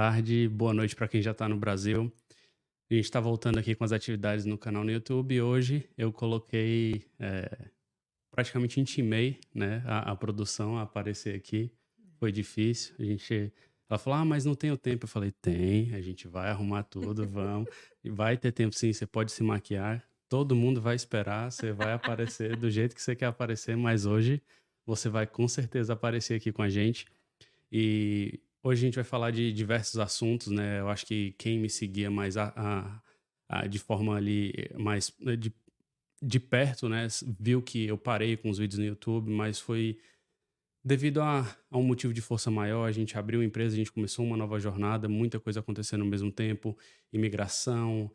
tarde, boa noite para quem já está no Brasil. A gente está voltando aqui com as atividades no canal no YouTube e hoje eu coloquei, praticamente intimei, né, a produção a aparecer aqui. Foi difícil, ela falou, mas não tenho tempo. Eu falei, tem, a gente vai arrumar tudo, vamos. E vai ter tempo sim, você pode se maquiar, todo mundo vai esperar, você vai aparecer do jeito que você quer aparecer, mas hoje você vai com certeza aparecer aqui com a gente. E hoje a gente vai falar de diversos assuntos, né? Eu acho que quem me seguia mais de forma ali mais de perto, né? Viu que eu parei com os vídeos no YouTube, mas foi devido a um motivo de força maior. A gente abriu a empresa, a gente começou uma nova jornada, muita coisa acontecendo ao mesmo tempo, imigração,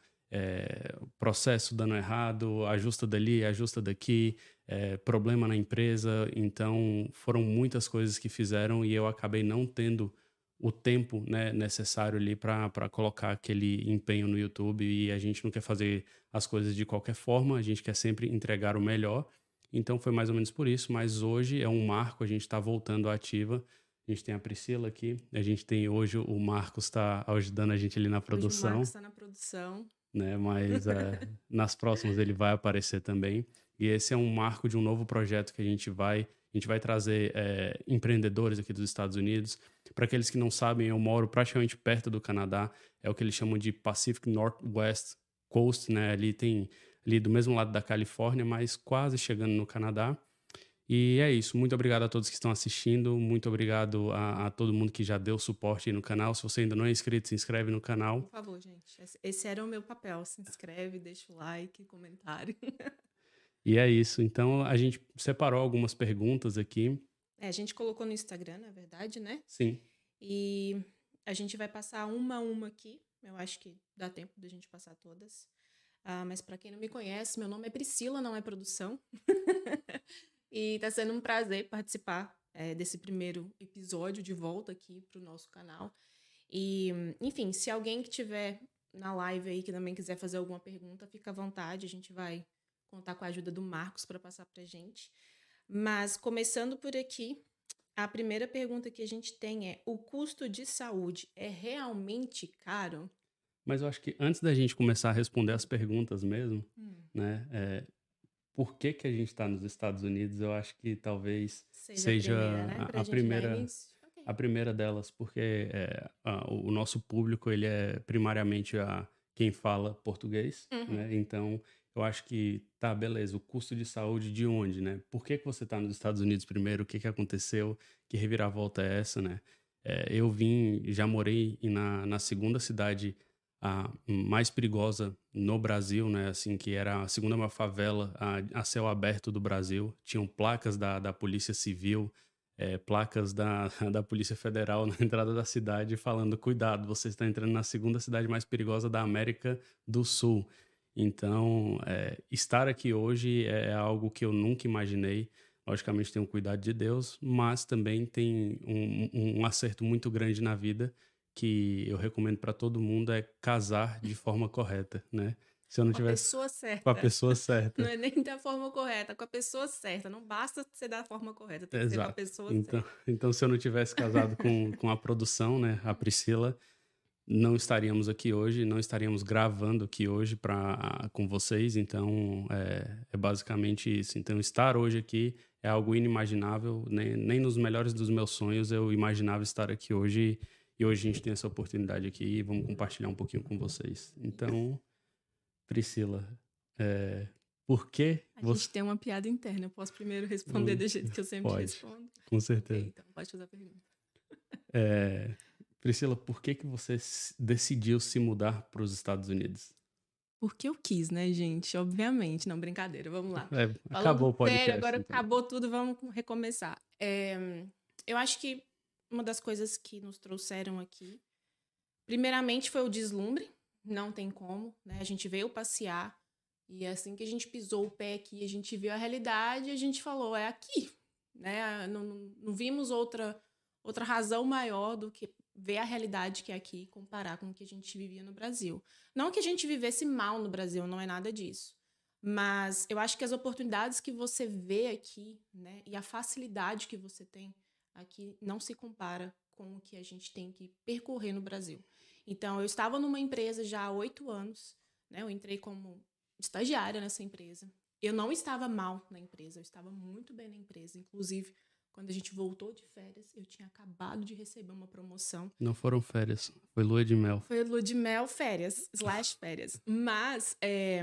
processo dando errado, ajusta dali, ajusta daqui, problema na empresa. Então, foram muitas coisas que fizeram e eu acabei não tendo o tempo, né, necessário ali para colocar aquele empenho no YouTube. E a gente não quer fazer as coisas de qualquer forma, a gente quer sempre entregar o melhor. Então foi mais ou menos por isso, mas hoje é um marco, a gente está voltando à ativa. A gente tem a Priscila aqui, a gente tem hoje o Marcos está ajudando a gente ali na Hoje o Marcos produção, está na produção. né? Mas nas próximas ele vai aparecer também. E esse é um marco de um novo projeto que a gente vai trazer empreendedores aqui dos Estados Unidos. Para aqueles que não sabem, eu moro praticamente perto do Canadá, é o que eles chamam de Pacific Northwest Coast, né? Ali do mesmo lado da Califórnia, mas quase chegando no Canadá. E é isso. Muito obrigado a todos que estão assistindo. Muito obrigado a todo mundo que já deu suporte aí no canal. Se você ainda não é inscrito, se inscreve no Por canal. favor, gente. Esse era o meu papel. Se inscreve, deixa o like, comentário. E é isso. Então, a gente separou algumas perguntas aqui. A gente colocou no Instagram, na verdade, né? Sim. E a gente vai passar uma a uma aqui. Eu acho que dá tempo da gente passar todas. Mas para quem não me conhece, meu nome é Priscila, não é produção. E tá sendo um prazer participar desse primeiro episódio de volta aqui pro nosso canal. E, enfim, se alguém que tiver na live aí que também quiser fazer alguma pergunta, fica à vontade, a gente vai contar com a ajuda do Marcos para passar pra gente. Mas começando por aqui, a primeira pergunta que a gente tem é: o custo de saúde é realmente caro? Mas eu acho que antes da gente começar a responder as perguntas mesmo, né? Por que que a gente está nos Estados Unidos? Eu acho que talvez Seja a seja primeira, né? Pra a gente dar primeira início. Ok. a primeira delas, porque o nosso público ele é primariamente quem fala português, Uhum. né? Então eu acho que tá, beleza. O custo de saúde de onde, né? Por que que você está nos Estados Unidos primeiro? O que que aconteceu? Que reviravolta é essa, né? Já morei na segunda cidade a mais perigosa no Brasil, né? Assim, que era a segunda maior favela a céu aberto do Brasil. Tinham placas da Polícia Civil, placas da Polícia Federal na entrada da cidade falando, cuidado, você está entrando na segunda cidade mais perigosa da América do Sul. Então, estar aqui hoje é algo que eu nunca imaginei. Logicamente tem um cuidado de Deus, mas também tem um acerto muito grande na vida que eu recomendo para todo mundo é casar de forma correta, né? Se eu não Com a tivesse pessoa com a certa. pessoa Não certa. é nem da forma correta, com a pessoa certa. Não basta ser da forma correta, tem que ser com a Exato. pessoa Então, certa. então se eu não tivesse casado com a produção, né, a Priscila, não estaríamos aqui hoje, não estaríamos gravando aqui hoje com vocês. Então, é basicamente isso. Então, estar hoje aqui é algo inimaginável. Nem nos melhores dos meus sonhos eu imaginava estar aqui hoje. E hoje a gente tem essa oportunidade aqui e vamos compartilhar um pouquinho com vocês. Então, Priscila, por que A gente você... tem uma piada interna. Eu posso primeiro responder do jeito que eu sempre Pode, respondo? com Ok, certeza. então pode fazer a pergunta. Priscila, por que que você decidiu se mudar para os Estados Unidos? Porque eu quis, né, gente? Obviamente. Não, brincadeira, vamos lá. Falando Acabou o sério, podcast, agora então. acabou tudo, vamos recomeçar. Eu acho que uma das coisas que nos trouxeram aqui, primeiramente, foi o deslumbre. Não tem como, né? A gente veio passear e assim que a gente pisou o pé aqui, a gente viu a realidade e a gente falou, é aqui, né? Não vimos outra razão maior do que ver a realidade que é aqui e comparar com o que a gente vivia no Brasil. Não que a gente vivesse mal no Brasil, não é nada disso. Mas eu acho que as oportunidades que você vê aqui, né, e a facilidade que você tem aqui não se compara com o que a gente tem que percorrer no Brasil. Então, eu estava numa empresa já há 8 anos, né? Eu entrei como estagiária nessa empresa. Eu não estava mal na empresa, eu estava muito bem na empresa. Inclusive, quando a gente voltou de férias, eu tinha acabado de receber uma promoção. Não foram férias, foi lua de mel. Foi lua de mel, férias, / férias. Mas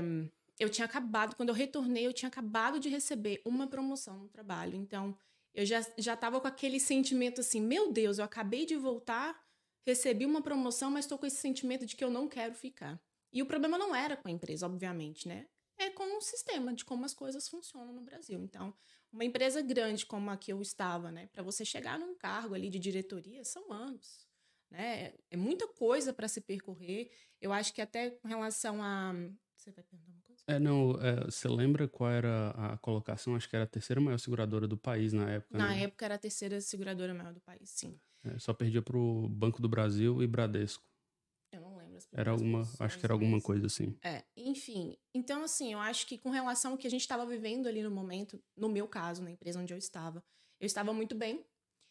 eu tinha acabado, quando eu retornei, eu tinha acabado de receber uma promoção no trabalho. Então, eu já estava com aquele sentimento assim, meu Deus, eu acabei de voltar, recebi uma promoção, mas estou com esse sentimento de que eu não quero ficar. E o problema não era com a empresa, obviamente, né? É com o sistema de como as coisas funcionam no Brasil. Então, uma empresa grande como a que eu estava, né? Para você chegar num cargo ali de diretoria, são anos, né? É muita coisa para se percorrer. Eu acho que até com relação a... Você vai perguntar uma coisa? Não, você lembra qual era a colocação? Acho que era a terceira maior seguradora do país na época, Na né? época era a terceira seguradora maior do país, sim. Só perdia pro Banco do Brasil e Bradesco. Eu não lembro as Era primeiras alguma, acho posições, que era alguma mas... coisa assim. Enfim. Então, assim, eu acho que com relação ao que a gente estava vivendo ali no momento, no meu caso, na empresa onde eu estava muito bem.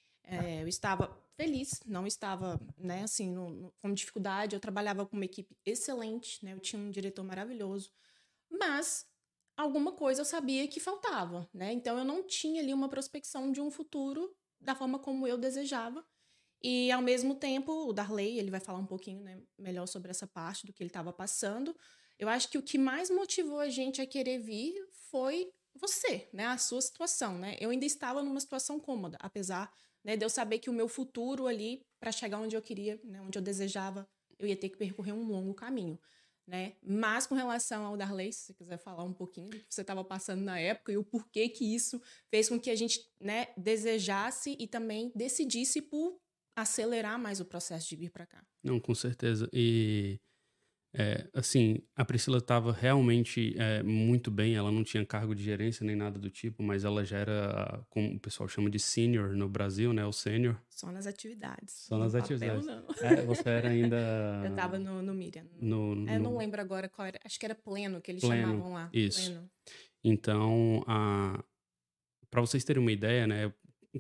Eu estava feliz, não estava, né, assim, com dificuldade. Eu trabalhava com uma equipe excelente, né? Eu tinha um diretor maravilhoso. Mas alguma coisa eu sabia que faltava, né? Então, eu não tinha ali uma prospecção de um futuro da forma como eu desejava. E, ao mesmo tempo, o Darley, ele vai falar um pouquinho, né, melhor sobre essa parte do que ele estava passando. Eu acho que o que mais motivou a gente a querer vir foi você, né, a sua situação, né? Eu ainda estava numa situação cômoda, apesar, né, de eu saber que o meu futuro ali, para chegar onde eu queria, né, onde eu desejava, eu ia ter que percorrer um longo caminho, né? Mas com relação ao Darley, se você quiser falar um pouquinho do que você estava passando na época e o porquê que isso fez com que a gente, né, desejasse e também decidisse por acelerar mais o processo de vir para cá. Não, com certeza. E, assim, a Priscila estava realmente muito bem. Ela não tinha cargo de gerência nem nada do tipo, mas ela já era, como o pessoal chama de senior no Brasil, né? O sênior. Só nas atividades. Só nas no papel, atividades. não. Você era ainda Eu tava no Miriam. Eu não no lembro agora qual era. Acho que era pleno que eles pleno. chamavam lá. Isso. Pleno. Então, para vocês terem uma ideia, né?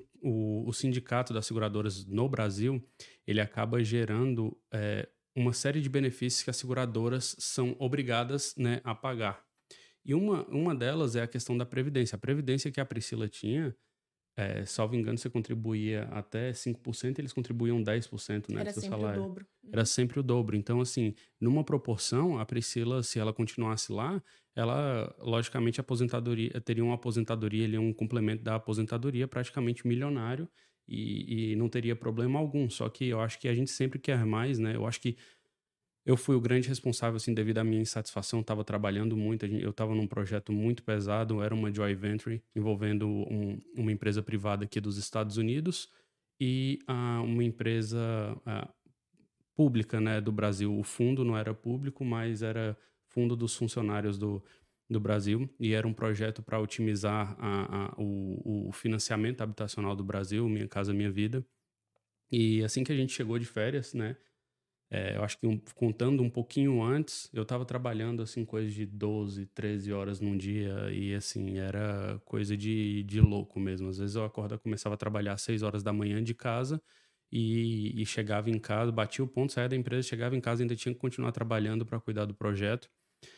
O sindicato das seguradoras no Brasil, ele acaba gerando uma série de benefícios que as seguradoras são obrigadas, né, a pagar. E uma delas é a questão da previdência. A previdência que a Priscila tinha, salvo engano, você contribuía até 5%, eles contribuíam 10%, né, do Era seu sempre salário. o dobro. Era sempre o dobro. Então, assim, numa proporção, a Priscila, se ela continuasse lá, ela, logicamente, teria uma aposentadoria, ali, um complemento da aposentadoria praticamente milionário e não teria problema algum. Só que eu acho que a gente sempre quer mais, né? Eu acho que eu fui o grande responsável, assim, devido à minha insatisfação. Estava trabalhando muito, eu estava num projeto muito pesado, era uma joint venture envolvendo uma empresa privada aqui dos Estados Unidos e uma empresa pública, né, do Brasil. O fundo não era público, mas era fundo dos funcionários do Brasil e era um projeto para otimizar o financiamento habitacional do Brasil, Minha Casa Minha Vida. E assim que a gente chegou de férias, né, eu acho que contando um pouquinho antes, eu estava trabalhando assim coisa de 12, 13 horas num dia e assim, era coisa de louco mesmo. Às vezes começava a trabalhar às 6 horas da manhã de casa e chegava em casa, batia o ponto, saía da empresa, chegava em casa e ainda tinha que continuar trabalhando para cuidar do projeto.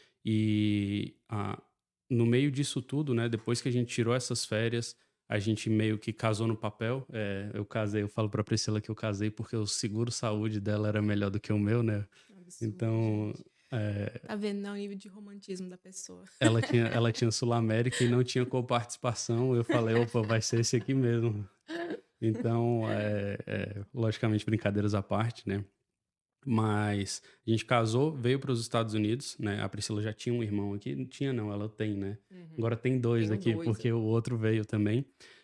E no meio disso tudo, né, depois que a gente tirou essas férias, a gente meio que casou no papel. Eu falo pra Priscila que eu casei porque o seguro-saúde dela era melhor do que o meu, né? Absurdo, Então, gente. Tá vendo, né, o nível de romantismo da pessoa. ela tinha Sul-América e não tinha coparticipação. Eu falei, opa, vai ser esse aqui mesmo. Então, logicamente, brincadeiras à parte, né? Mas a gente casou, veio para os Estados Unidos, né? A Priscila já tinha um irmão aqui. Não tinha, não, ela tem, né? Agora tem dois Tenho aqui, 2, porque o outro veio também.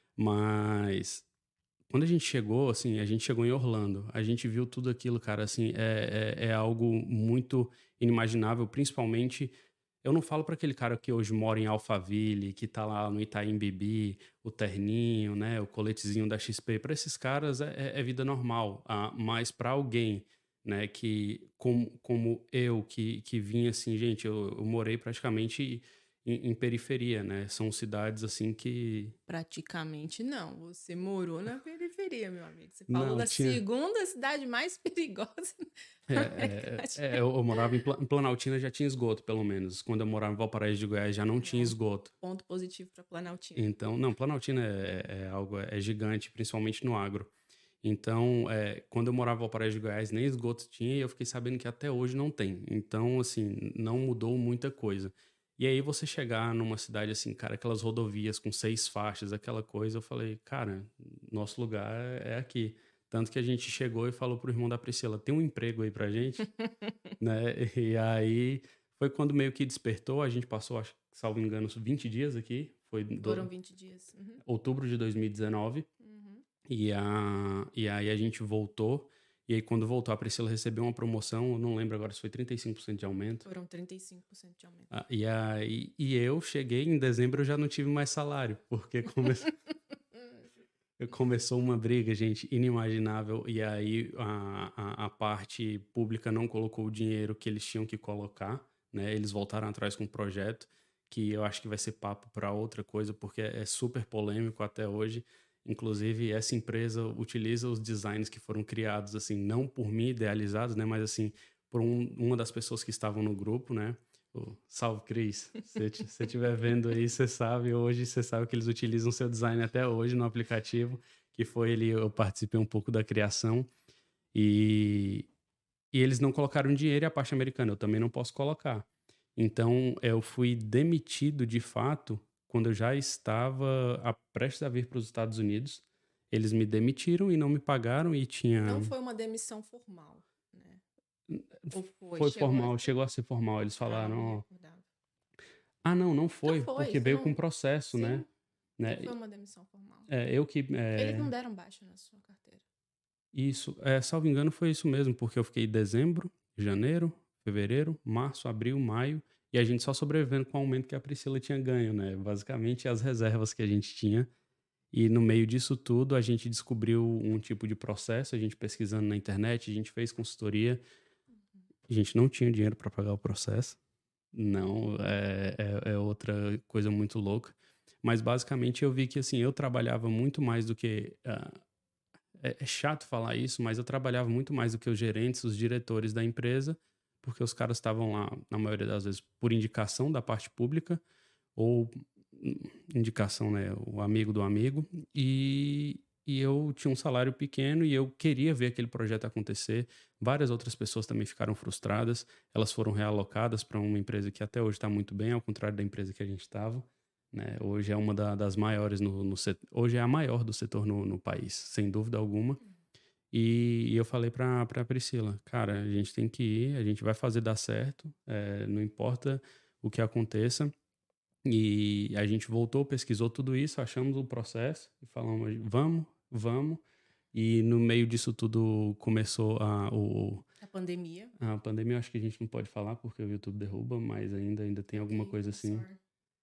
Mas quando a gente chegou, assim, a gente chegou em Orlando. A gente viu tudo aquilo, cara, assim, é algo muito inimaginável, principalmente. Eu não falo para aquele cara que hoje mora em Alphaville, que tá lá no Itaim Bibi, o terninho, né, o coletezinho da XP. Para esses caras é vida normal, mas para alguém, né, que como eu, que vinha assim, gente, eu morei praticamente em periferia, né? São cidades assim que... Praticamente não. Você morou na periferia, meu amigo. Você falou Não, da tinha... segunda cidade mais perigosa da América Latina. Eu morava em Planaltina, já tinha esgoto, pelo menos. Quando eu morava em Valparaíso de Goiás, já não tinha Pronto. esgoto. Ponto positivo para Planaltina. Então, não, Planaltina algo gigante, principalmente no agro. Então, quando eu morava em Valparaíso de Goiás, nem esgoto tinha e eu fiquei sabendo que até hoje não tem. Então, assim, não mudou muita coisa. E aí você chegar numa cidade assim, cara, aquelas rodovias com 6 faixas, aquela coisa, eu falei, cara, nosso lugar é aqui. Tanto que a gente chegou e falou pro irmão da Priscila, tem um emprego aí pra gente, né? E aí foi quando meio que despertou, a gente passou, acho, salvo engano, 20 dias aqui, foi Foram 20 dias. Uhum. outubro de 2019. Uhum. E aí a gente voltou. E aí, quando voltou, a Priscila recebeu uma promoção. Eu não lembro agora se foi 35% de aumento. Foram 35% de aumento. E eu cheguei em dezembro, eu já não tive mais salário, porque começou uma briga, gente, inimaginável. E aí a parte pública não colocou o dinheiro que eles tinham que colocar, né? Eles voltaram atrás com um projeto que eu acho que vai ser papo para outra coisa, porque é super polêmico até hoje. Inclusive, essa empresa utiliza os designs que foram criados, assim, não por mim, idealizados, né? Mas, assim, por uma das pessoas que estavam no grupo, né? Salve, Cris. Se você estiver vendo aí, você sabe. Hoje, você sabe que eles utilizam seu design até hoje no aplicativo, que foi ele, eu participei um pouco da criação. E eles não colocaram dinheiro e a parte americana eu também não posso colocar. Então, eu fui demitido de fato quando eu já estava prestes a vir para os Estados Unidos. Eles me demitiram e não me pagaram e tinha... Não foi uma demissão formal, né? Ou Foi formal, chegou a ser formal. Eles Ah, não me falaram, ó... recordava. Não foi, Então foi, porque você veio com não... processo, Sim, né? não foi uma demissão formal. Eu que... Eles não deram baixa na sua carteira. Isso, salvo engano, foi isso mesmo, porque eu fiquei dezembro, janeiro, fevereiro, março, abril, maio, e a gente só sobrevivendo com o aumento que a Priscila tinha ganho, né? Basicamente as reservas que a gente tinha. E no meio disso tudo, a gente descobriu um tipo de processo, a gente pesquisando na internet, a gente fez consultoria, a gente não tinha dinheiro para pagar o processo. Não, é outra coisa muito louca. Mas basicamente eu vi que assim, eu trabalhava muito mais do que é chato falar isso, mas eu trabalhava muito mais do que os gerentes, os diretores da empresa, porque os caras estavam lá, na maioria das vezes, por indicação da parte pública, ou indicação, né, o amigo do amigo, e eu tinha um salário pequeno e eu queria ver aquele projeto acontecer. Várias outras pessoas também ficaram frustradas, elas foram realocadas para uma empresa que até hoje está muito bem, ao contrário da empresa que a gente estava. Né? Hoje é uma das maiores no setor, hoje é a maior do setor no país, sem dúvida alguma. E eu falei para Priscila, cara, a gente tem que ir, a gente vai fazer dar certo, não importa o que aconteça. E a gente voltou, pesquisou tudo isso, achamos o processo e falamos, vamos. E no meio disso tudo começou A pandemia. A pandemia, eu acho que a gente não pode falar porque o YouTube derruba, mas ainda tem alguma coisa assim. Sorry.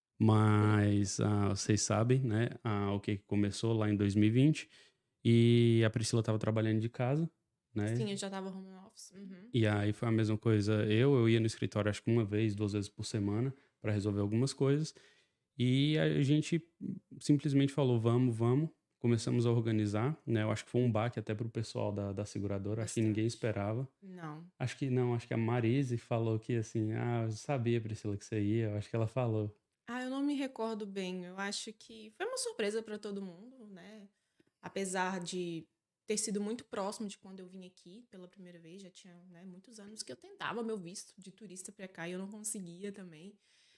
Mas vocês sabem, né, o que começou lá em 2020 e a Priscila estava trabalhando de casa, né? Sim, eu já tava home office. Uhum. E aí foi a mesma coisa. Eu ia no escritório acho que uma vez, 2 vezes por semana para resolver algumas coisas. E a gente simplesmente falou, vamos. Começamos a organizar, né? Eu acho que foi um baque até pro pessoal da seguradora. Acho que ninguém esperava. Não. Acho que a Marise falou que assim, eu sabia, Priscila, que você ia. Eu acho que ela falou. Eu não me recordo bem. Eu acho que foi uma surpresa para todo mundo, né? Apesar de ter sido muito próximo de quando eu vim aqui pela primeira vez, já tinha, né, muitos anos que eu tentava meu visto de turista para cá e eu não conseguia também.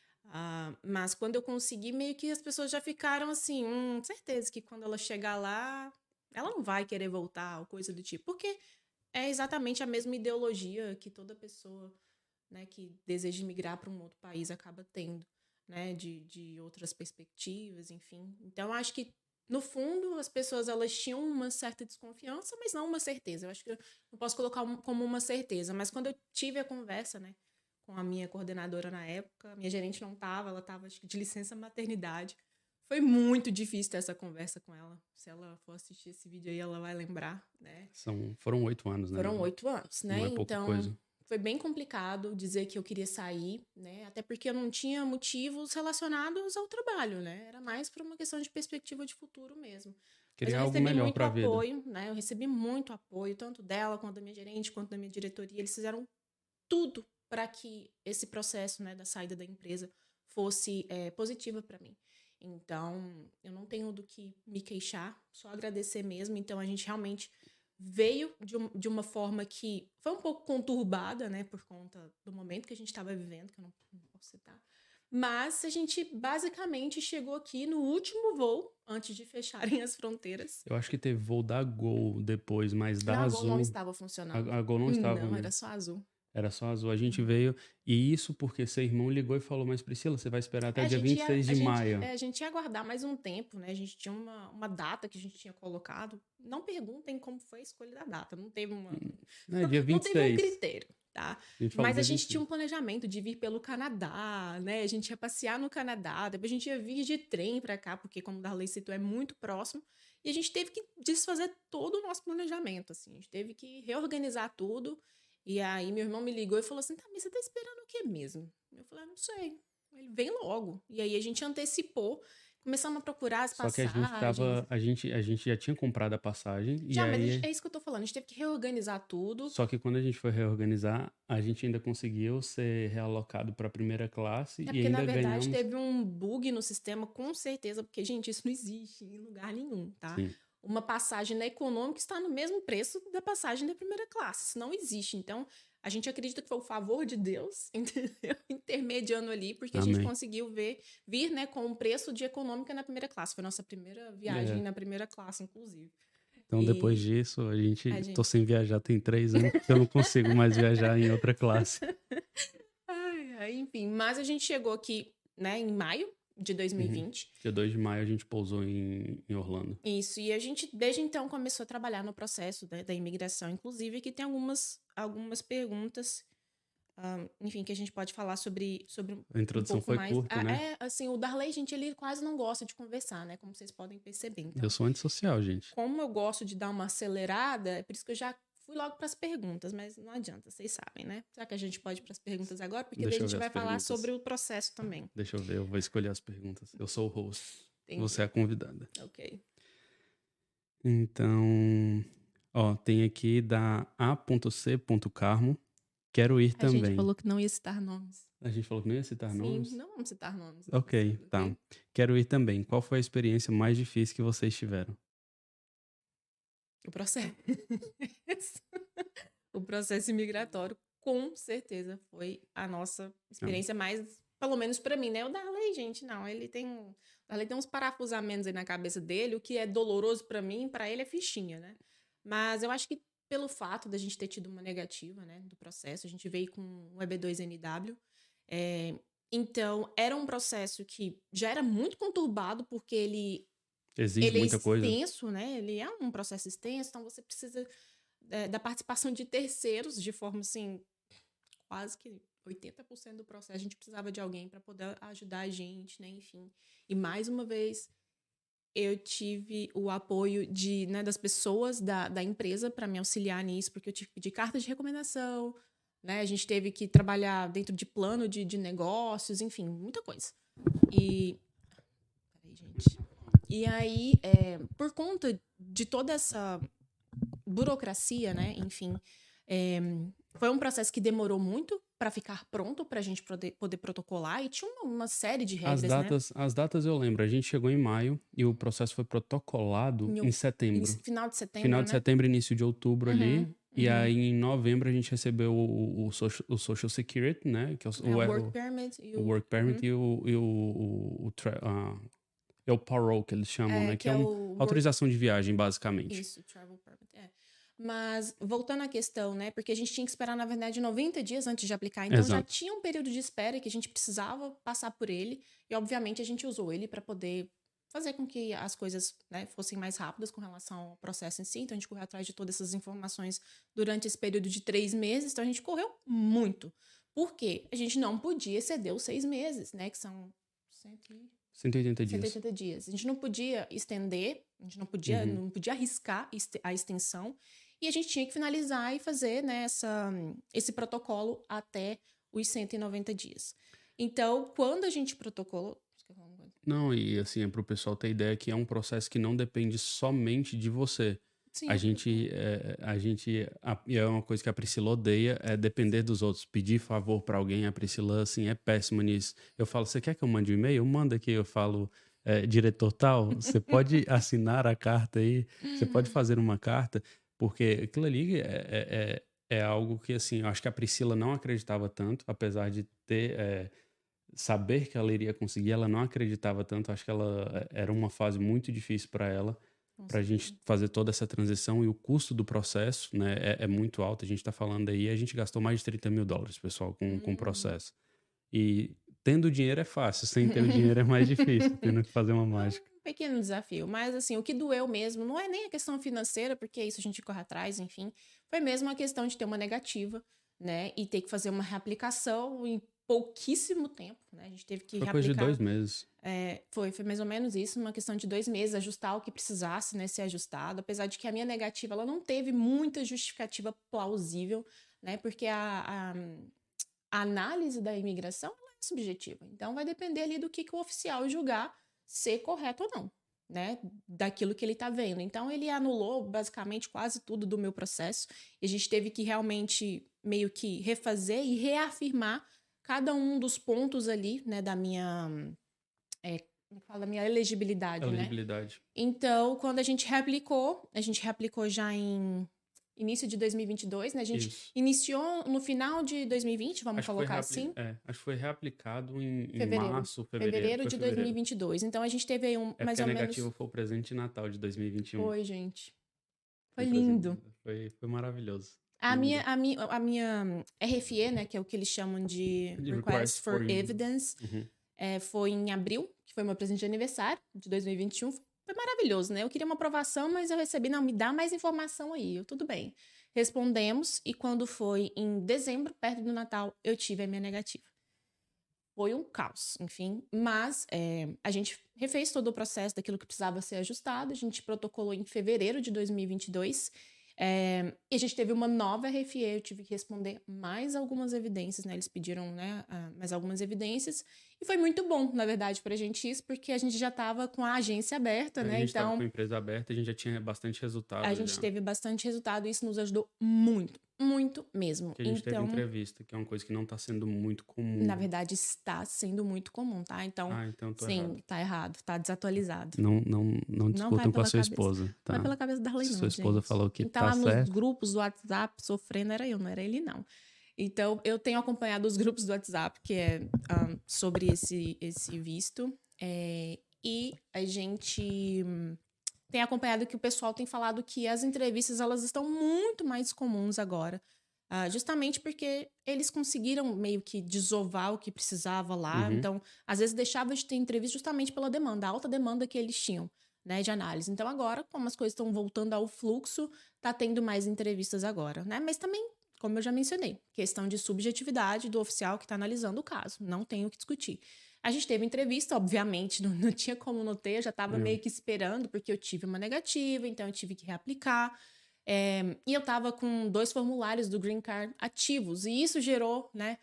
Mas quando eu consegui, meio que as pessoas já ficaram assim, certeza que quando ela chegar lá, ela não vai querer voltar ou coisa do tipo, porque é exatamente a mesma ideologia que toda pessoa, né, que deseja migrar para um outro país acaba tendo, né, de outras perspectivas, enfim. Então, eu acho que, no fundo, as pessoas elas tinham uma certa desconfiança, mas não uma certeza. Eu acho que eu não posso colocar como uma certeza, mas quando eu tive a conversa, né, com a minha coordenadora na época, a minha gerente não estava, ela estava, acho que, de licença maternidade. Foi muito difícil ter essa conversa com ela. Se ela for assistir esse vídeo aí, ela vai lembrar, né? Foram 8 anos, né? Foram 8 anos, né? Não é pouca Então, coisa. foi bem complicado dizer que eu queria sair, né? Até porque eu não tinha motivos relacionados ao trabalho, né? Era mais por uma questão de perspectiva de futuro mesmo. Mas eu Queria algo recebi melhor muito para a vida. apoio, né? Eu recebi muito apoio, tanto dela, quanto da minha gerente, quanto da minha diretoria. Eles fizeram tudo para que esse processo, né, da saída da empresa fosse positiva para mim. Então, eu não tenho do que me queixar, só agradecer mesmo. Então, a gente realmente veio de uma forma que foi um pouco conturbada, né, por conta do momento que a gente estava vivendo, que eu não posso citar. Mas a gente basicamente chegou aqui no último voo, antes de fecharem as fronteiras. Eu acho que teve voo da Gol depois, mas da Não, a Gol não Azul. estava funcionando. A Gol não estava Não, mesmo. era só azul. Era só Azul. A gente veio. E isso porque seu irmão ligou e falou: Mas Priscila, você vai esperar até o dia 26 de maio. A gente ia aguardar mais um tempo, né? A gente tinha uma data que a gente tinha colocado. Não perguntem como foi a escolha da data. Não teve Dia não teve um 26. critério, tá? Mas a gente tinha um planejamento de vir pelo Canadá, né? A gente ia passear no Canadá, depois a gente ia vir de trem pra cá, porque como o Darley citou, é muito próximo. E a gente teve que desfazer todo o nosso planejamento, assim. A gente teve que reorganizar tudo. E aí meu irmão me ligou e falou assim, tá, mas você tá esperando o quê mesmo? Eu falei, não sei. Ele vem logo. E aí a gente antecipou, começamos a procurar as Só que a passagens. gente tava. A gente já tinha comprado a passagem. Já, e mas aí... é isso que eu tô falando. A gente teve que reorganizar tudo. Só que quando a gente foi reorganizar, a gente ainda conseguiu ser realocado para a primeira classe É e porque, ainda na verdade, ganhamos. teve um bug no sistema, com certeza, porque, gente, isso não existe em lugar nenhum, tá? Sim. Uma passagem na econômica está no mesmo preço da passagem da primeira classe. Isso não existe. Então, a gente acredita que foi o favor de Deus, entendeu? Intermediando ali, porque a gente Amém. conseguiu vir, né, com o preço de econômica na primeira classe. Foi a nossa primeira viagem na primeira classe, inclusive. Então, depois disso, tô sem viajar tem 3 anos, porque eu não consigo mais viajar em outra classe. Enfim, mas a gente chegou aqui, né, em maio de 2020. Dia 2 de maio a gente pousou em Orlando. Isso, e a gente desde então começou a trabalhar no processo da imigração, inclusive aqui tem algumas perguntas, enfim, que a gente pode falar sobre A introdução pouco foi mais. curta, né? Assim, o Darley, gente, ele quase não gosta de conversar, né? Como vocês podem perceber. Então, Eu sou antissocial, gente. como eu gosto de dar uma acelerada, é por isso que eu já fui logo para as perguntas, mas não adianta, vocês sabem, né? Será que a gente pode ir para as perguntas agora? Porque daí a gente vai falar sobre o processo também. Deixa eu ver, eu vou escolher as perguntas. Eu sou o host. Entendi. Você é a convidada. Ok. Então, tem aqui da A.C.Carmo. Quero ir também. A gente falou que não ia citar nomes. A gente falou que não ia citar nomes? Sim, não vamos citar nomes. Ok, tá. Okay? Quero ir também. Qual foi a experiência mais difícil que vocês tiveram? O processo. O processo imigratório, com certeza, foi a nossa experiência mais, pelo menos pra mim, né? O Darley, gente, não, ele tem uns parafusamentos aí na cabeça dele, o que é doloroso pra mim, pra ele é fichinha, né? Mas eu acho que pelo fato da gente ter tido uma negativa, né, do processo, a gente veio com o EB2NW, então era um processo que já era muito conturbado, porque ele muita coisa. Extenso, né? Ele é um processo extenso, então você precisa da participação de terceiros, de forma assim, quase que 80% do processo a gente precisava de alguém para poder ajudar a gente, né? Enfim. E mais uma vez, eu tive o apoio das pessoas da empresa para me auxiliar nisso, porque eu tive que pedir carta de recomendação, né? A gente teve que trabalhar dentro de plano de negócios, enfim, muita coisa. Peraí, gente. E aí, por conta de toda essa burocracia, né? Enfim, foi um processo que demorou muito para ficar pronto para a gente poder protocolar, e tinha uma série de regras, As datas eu lembro. A gente chegou em maio e o processo foi protocolado em setembro. Final de setembro, Final de setembro, início de outubro ali. E aí, em novembro, a gente recebeu o Social Security, né? Que é o Work Permit. O Work Permit e o parole, que eles chamam, né? Que é autorização de viagem, basicamente. Isso, travel permit, Mas, voltando à questão, né? Porque a gente tinha que esperar, na verdade, 90 dias antes de aplicar. Então, já tinha um período de espera que a gente precisava passar por ele. E, obviamente, a gente usou ele para poder fazer com que as coisas, né, fossem mais rápidas com relação ao processo em si. Então, a gente correu atrás de todas essas informações durante esse período de 3 meses. Então, a gente correu muito. Por quê? A gente não podia exceder os 6 meses, né? Que são 180 dias. 180 dias. A gente não podia estender, a gente não podia arriscar a extensão. E a gente tinha que finalizar e fazer, né, esse protocolo até os 190 dias. Então, quando a gente protocolou. Não, e assim, é pro pessoal ter ideia que é um processo que não depende somente de você. A Sim, gente, e é uma coisa que a Priscila odeia, é depender dos outros. Pedir favor pra alguém, a Priscila, assim, é péssima nisso. Eu falo, você quer que eu mande um e-mail? Manda aqui, eu falo, diretor tal, você pode assinar a carta aí, você pode fazer uma carta, porque aquilo ali é algo que, assim, eu acho que a Priscila não acreditava tanto, apesar de ter, saber que ela iria conseguir, ela não acreditava tanto, acho que ela era uma fase muito difícil para ela, com para a certeza. gente fazer toda essa transição, e o custo do processo, né, é muito alto. A gente está falando aí, a gente gastou mais de $30 mil, pessoal, com o processo. E tendo o dinheiro é fácil, sem ter o dinheiro é mais difícil, tendo que fazer uma mágica. Um pequeno desafio, mas assim, o que doeu mesmo não é nem a questão financeira, porque isso a gente corre atrás, enfim, foi mesmo a questão de ter uma negativa, né, e ter que fazer uma reaplicação em pouquíssimo tempo, né, a gente teve que Foi coisa de reaplicar. 2 meses. Foi mais ou menos isso, uma questão de 2 meses, ajustar o que precisasse, né, ser ajustado, apesar de que a minha negativa, ela não teve muita justificativa plausível, né, porque a análise da imigração ela é subjetiva, então vai depender ali do que o oficial julgar ser correto ou não, né, daquilo que ele está vendo. Então ele anulou basicamente quase tudo do meu processo, e a gente teve que realmente meio que refazer e reafirmar cada um dos pontos ali, né, da minha como fala, minha elegibilidade, né? Elegibilidade. Então, quando a gente reaplicou já em início de 2022, né? A gente Isso. iniciou no final de 2020, vamos Acho que foi colocar assim. acho que foi reaplicado em Fevereiro. março, Fevereiro foi de fevereiro. 2022. Então, a gente teve aí É mais porque a ou menos. negativa foi o presente de Natal de 2021. Foi, gente. Foi Um presente lindo. Foi maravilhoso. A Lindo. minha RFE, né, que é o que eles chamam de Request for Evidence, Uhum. foi em abril, que foi meu presente de aniversário de 2021. Foi maravilhoso, né? Eu queria uma aprovação, mas eu recebi, não, me dá mais informação aí. Tudo bem. Respondemos, e quando foi em dezembro, perto do Natal, eu tive a minha negativa. Foi um caos, enfim, mas a gente refez todo o processo daquilo que precisava ser ajustado, a gente protocolou em fevereiro de 2022, e a gente teve uma nova RFE, eu tive que responder mais algumas evidências, né, eles pediram, né, mais algumas evidências, e foi muito bom, na verdade, pra gente isso, porque a gente já estava com a agência aberta, né, A gente estava então com a empresa aberta, a gente já tinha bastante resultado. a gente teve bastante resultado e isso nos ajudou muito, muito mesmo. Que a gente teve Então, entrevista, que é uma coisa que não está sendo muito comum. na verdade, está sendo muito comum, tá? Então, então tô sim, errado. tá errado, tá desatualizado. Não discutam com a sua esposa, tá? Não é pela cabeça da Arley, não, sua esposa gente. falou que Quem tá tá lá nos certo. grupos do WhatsApp sofrendo era eu, não era ele, não. Então, eu tenho acompanhado os grupos do WhatsApp, que é sobre esse visto, e a gente tem acompanhado que o pessoal tem falado que as entrevistas, elas estão muito mais comuns agora, justamente porque eles conseguiram meio que desovar o que precisava lá. Uhum. Então, às vezes deixava de ter entrevista justamente pela demanda, a alta demanda que eles tinham, né, de análise. Então, agora, como as coisas estão voltando ao fluxo, tá tendo mais entrevistas agora, né? Mas também, como eu já mencionei, questão de subjetividade do oficial que está analisando o caso, não tem o que discutir. A gente teve entrevista, obviamente, não tinha como não ter, eu já estava meio que esperando, porque eu tive uma negativa, então eu tive que reaplicar. E eu estava com 2 formulários do Green Card ativos, e isso gerou, né,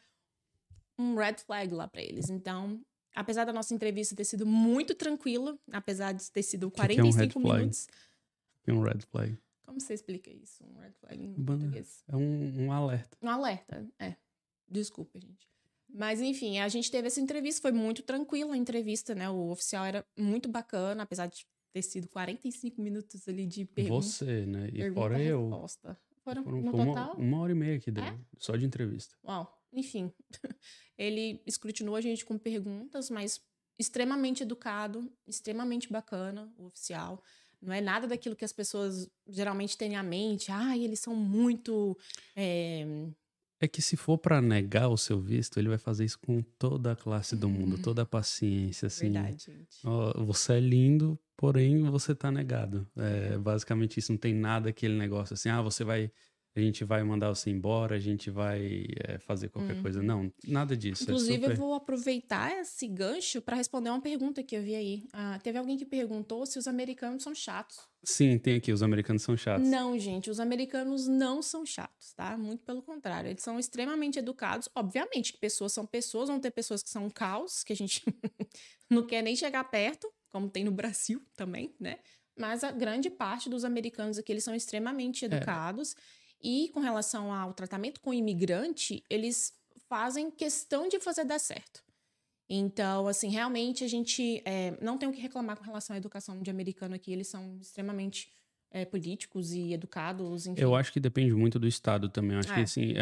um red flag lá para eles. Então, apesar da nossa entrevista ter sido muito tranquila, apesar de ter sido 45 minutos... O que é um red flag? Como você explica isso? Um red flag em português? É um alerta. Um alerta, Desculpa, gente. Mas, enfim, a gente teve essa entrevista, foi muito tranquila a entrevista, né? O oficial era muito bacana, apesar de ter sido 45 minutos ali de pergunta. Você, né? E pergunta, fora eu. Resposta. Foram Foi no total? uma hora e meia que deu, só de entrevista. Uau, enfim. Ele escrutinou a gente com perguntas, mas extremamente educado, extremamente bacana, o oficial. Não é nada daquilo que as pessoas geralmente têm à mente. Eles são muito... É que se for pra negar o seu visto, ele vai fazer isso com toda a classe do mundo, toda a paciência, assim. Verdade, gente. Você é lindo, porém você tá negado. Basicamente isso, não tem nada aquele negócio assim, você vai a gente vai mandar você embora, a gente vai fazer qualquer coisa. Não, nada disso. Inclusive, eu vou aproveitar esse gancho para responder uma pergunta que eu vi aí. Teve alguém que perguntou se os americanos são chatos. Sim, tem aqui, os americanos são chatos. Não, gente, os americanos não são chatos, tá? Muito pelo contrário, eles são extremamente educados. Obviamente que pessoas são pessoas, vão ter pessoas que são um caos, que a gente não quer nem chegar perto, como tem no Brasil também, né? Mas a grande parte dos americanos aqui, eles são extremamente educados. E com relação ao tratamento com o imigrante, eles fazem questão de fazer dar certo. Então, assim, realmente a gente não tem o que reclamar com relação à educação de americano aqui. Eles são extremamente políticos e educados, enfim. Eu acho que depende muito do estado também. Eu acho que, assim,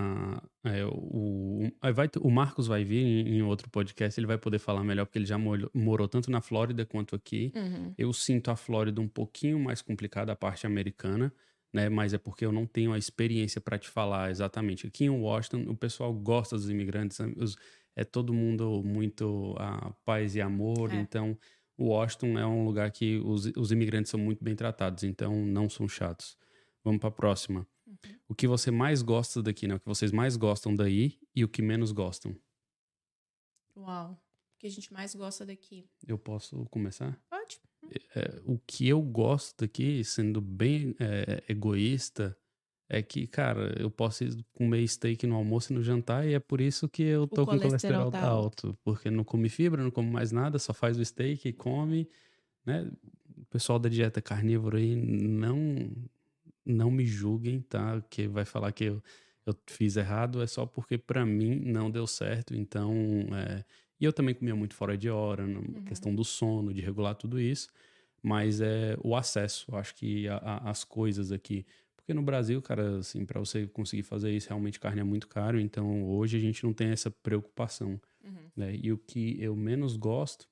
o Marcos vai vir em outro podcast, ele vai poder falar melhor, porque ele já morou tanto na Flórida quanto aqui. Eu sinto a Flórida um pouquinho mais complicada, a parte americana, né? Mas é porque eu não tenho a experiência para te falar exatamente. Aqui em Washington, o pessoal gosta dos imigrantes, é todo mundo muito paz e amor, então Washington é um lugar que os imigrantes são muito bem tratados, então não são chatos. Vamos para a próxima. O que você mais gosta daqui, né? O que vocês mais gostam daí e o que menos gostam? Uau. O que a gente mais gosta daqui? Eu posso começar? Pode. O que eu gosto daqui, sendo bem egoísta, é que, cara, eu posso comer steak no almoço e no jantar e é por isso que eu tô com colesterol tá alto. Porque não come fibra, não come mais nada, só faz o steak e come, né? O pessoal da dieta carnívora aí, não me julguem, tá? Que vai falar que eu fiz errado, é só porque pra mim não deu certo. Então, e eu também comia muito fora de hora, na questão do sono, de regular tudo isso. Mas o acesso, eu acho que as coisas aqui. Porque no Brasil, cara, assim, pra você conseguir fazer isso, realmente carne é muito caro. Então, hoje a gente não tem essa preocupação, né? E o que eu menos gosto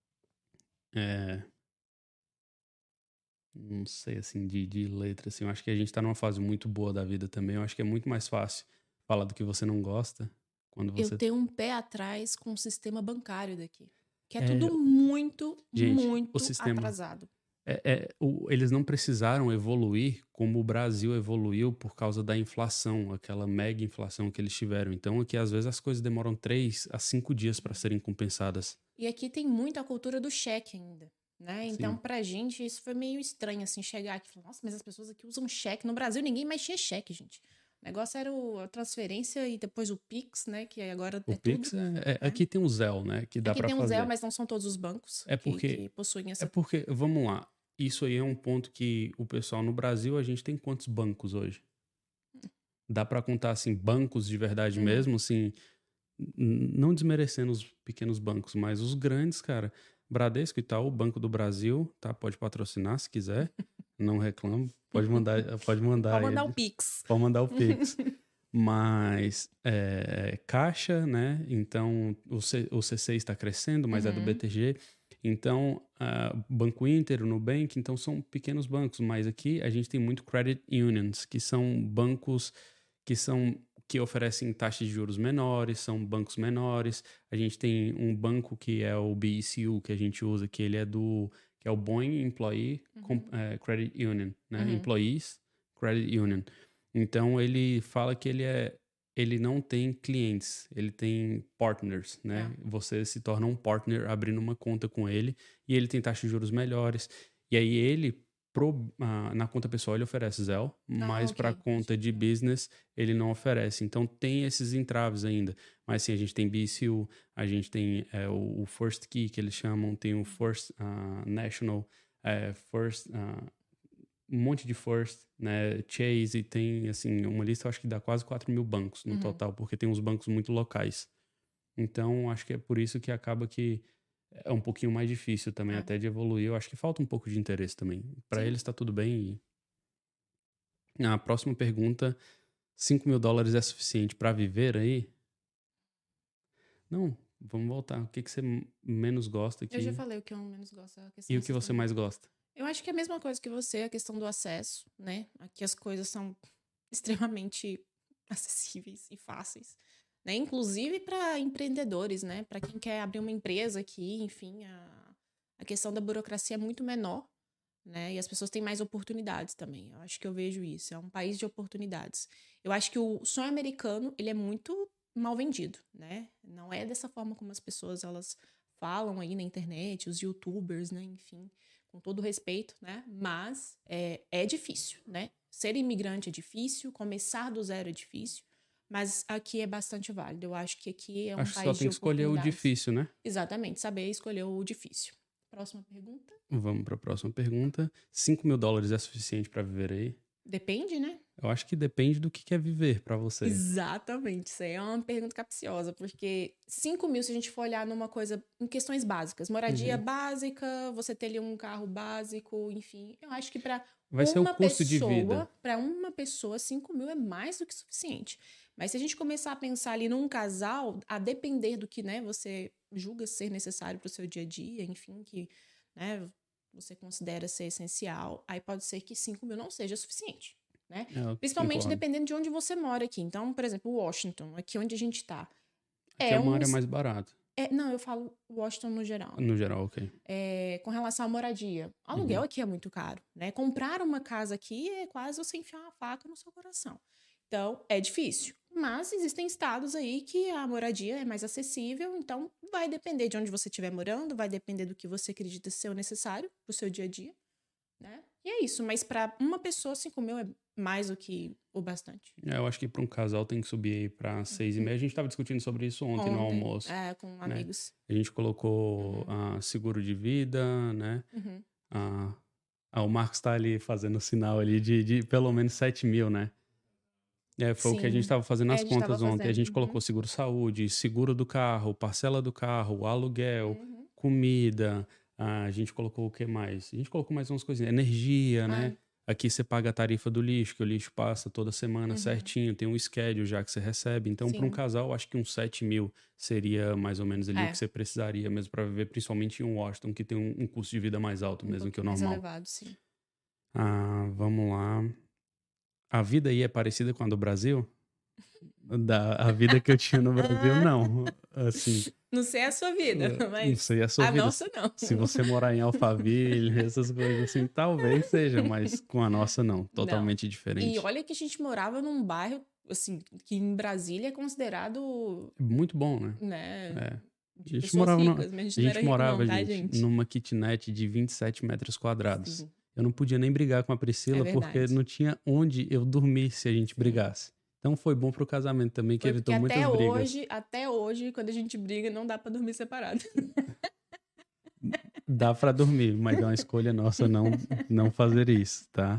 não sei, assim, de letra, assim. Eu acho que a gente tá numa fase muito boa da vida também. Eu acho que é muito mais fácil falar do que você não gosta quando Eu você... tenho um pé atrás com o sistema bancário daqui. Que é É, tudo muito, gente, o muito sistema... atrasado. Eles não precisaram evoluir como o Brasil evoluiu por causa da inflação, aquela mega inflação que eles tiveram. Então, aqui às vezes as coisas demoram 3 a 5 dias para serem compensadas. E aqui tem muita cultura do cheque ainda, né? Então, Sim. pra gente, isso foi meio estranho, assim, chegar aqui e falar, nossa, mas as pessoas aqui usam cheque. No Brasil, ninguém mais tinha cheque, gente. O negócio era a transferência e depois o Pix, né? Que agora O é Pix, tudo. aqui tem o Zelle, né? Que dá Aqui para tem um Zelle, fazer. mas não são todos os bancos É que possuem essa... vamos lá, isso aí é um ponto que o pessoal no Brasil, a gente tem quantos bancos hoje? Dá para contar, assim, bancos de verdade mesmo, assim, não desmerecendo os pequenos bancos, mas os grandes, cara, Bradesco e tal, o Banco do Brasil, tá? Pode patrocinar se quiser, não reclamo, pode mandar Pode mandar o eles, Pix. pode mandar o Pix. Mas Caixa, né? Então o C6 está crescendo, mas é do BTG. Então, Banco Inter, o Nubank, então são pequenos bancos. Mas aqui a gente tem muito credit unions, que são bancos que oferecem taxas de juros menores, são bancos menores. A gente tem um banco que é o BECU, que a gente usa, que ele que é o Boeing Employee Credit Union, né? Employees Credit Union. Então, ele fala que ele não tem clientes, ele tem partners, né? Você se torna um partner abrindo uma conta com ele e ele tem taxas de juros melhores. E aí ele, na conta pessoal, ele oferece Zelle, mas para a conta de business, ele não oferece. Então, tem esses entraves ainda. Mas, sim, a gente tem BCU, a gente tem o First Key, que eles chamam, tem o First National, First... um monte de First, né, Chase, e tem, assim, uma lista, eu acho que dá quase 4 mil bancos no total, porque tem uns bancos muito locais. Então, acho que é por isso que acaba que é um pouquinho mais difícil também até de evoluir. Eu acho que falta um pouco de interesse também. Para eles tá tudo bem. A próxima pergunta, $5.000 é suficiente para viver aí? Não, vamos voltar. O que você menos gosta aqui? Eu já falei o que eu menos gosto. A questão E o que você mais gosta? Eu acho que é a mesma coisa que você, a questão do acesso, né? Aqui as coisas são extremamente acessíveis e fáceis, né? Inclusive para empreendedores, né? Para quem quer abrir uma empresa aqui, enfim, a questão da burocracia é muito menor, né? E as pessoas têm mais oportunidades também. Eu acho que eu vejo isso. É um país de oportunidades. Eu acho que o sonho americano, ele é muito mal vendido, né? Não é dessa forma como as pessoas, elas falam aí na internet, os YouTubers, né? Enfim, com todo respeito, né? Mas é difícil, né? Ser imigrante é difícil, começar do zero é difícil, mas aqui é bastante válido. Eu acho que aqui é um Acho que só país tem de que escolher o oportunidades. difícil, né? Exatamente, saber escolher o difícil. Próxima pergunta. Vamos para a próxima pergunta. $5.000 é suficiente para viver aí? Depende, né? Eu acho que depende do que é viver para você. Exatamente, isso aí é uma pergunta capciosa, porque 5 mil, se a gente for olhar numa coisa, em questões básicas, moradia básica, você ter ali um carro básico, enfim, eu acho que Vai ser o custo de vida. para uma pessoa, 5 mil é mais do que suficiente. Mas se a gente começar a pensar ali num casal, a depender do que, né, você julga ser necessário para o seu dia a dia, enfim, que, né, você considera ser essencial, aí pode ser que 5 mil não seja suficiente. Né? Eu Principalmente concordo. dependendo de onde você mora aqui. Então, por exemplo, Washington, aqui onde a gente tá. Aqui é uma área mais barata. Não, eu falo Washington no geral. No geral, ok. Com relação à moradia. Aluguel aqui é muito caro, né? Comprar uma casa aqui é quase você enfiar uma faca no seu coração. Então, é difícil. Mas existem estados aí que a moradia é mais acessível, então vai depender de onde você estiver morando, vai depender do que você acredita ser o necessário para o seu dia a dia. Né? E é isso, mas para uma pessoa, 5 mil é mais do que o bastante. Eu acho que para um casal tem que subir aí para 6,5. A gente estava discutindo sobre isso ontem no almoço. Com né? amigos. A gente colocou seguro de vida, né? O Marcos está ali fazendo o sinal ali de pelo menos 7 mil, né? Foi o que a gente estava fazendo as contas ontem. A gente colocou seguro saúde, seguro do carro, parcela do carro, aluguel, comida. A gente colocou o que mais? A gente colocou mais umas coisinhas. Energia, né? Aqui você paga a tarifa do lixo, que o lixo passa toda semana certinho. Tem um schedule já que você recebe. Então, para um casal, acho que uns 7 mil seria mais ou menos ali o que você precisaria mesmo para viver, principalmente em Washington, que tem um custo de vida mais alto mesmo que o normal. Mais elevado, sim. Vamos lá. A vida aí é parecida com a do Brasil? A vida que eu tinha no Brasil, não. Assim, não sei a sua vida, mas não sei a sua vida. nossa não. Se você morar em Alphaville, essas coisas assim, talvez seja, mas com a nossa não. Totalmente diferente. E olha que a gente morava num bairro, assim, que em Brasília é considerado... Muito bom, né? A gente morava, ricas, mas a gente morava numa kitnet de 27 metros quadrados. Sim. Eu não podia nem brigar com a Priscila, porque não tinha onde eu dormir se a gente brigasse. Então foi bom pro casamento também, que evitou muitas brigas. Até hoje, quando a gente briga, não dá pra dormir separado. Dá pra dormir, mas é uma escolha nossa não fazer isso, tá?